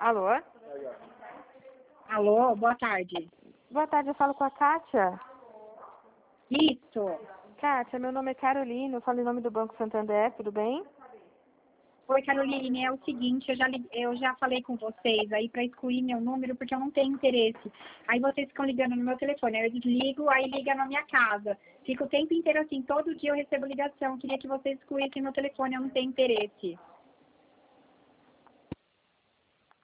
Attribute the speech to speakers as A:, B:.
A: Alô?
B: Alô, boa tarde.
A: Boa tarde, eu falo com a Kátia.
B: Isso.
A: Kátia, meu nome é Carolina, eu falo em nome do Banco Santander, tudo bem?
B: Oi, Caroline, é o seguinte, eu já falei com vocês aí para excluir meu número porque eu não tenho interesse. Aí vocês ficam ligando no meu telefone, aí eu desligo, aí liga na minha casa. Fica o tempo inteiro assim, todo dia eu recebo ligação. Queria que vocês excluíssem meu telefone, eu não tenho interesse.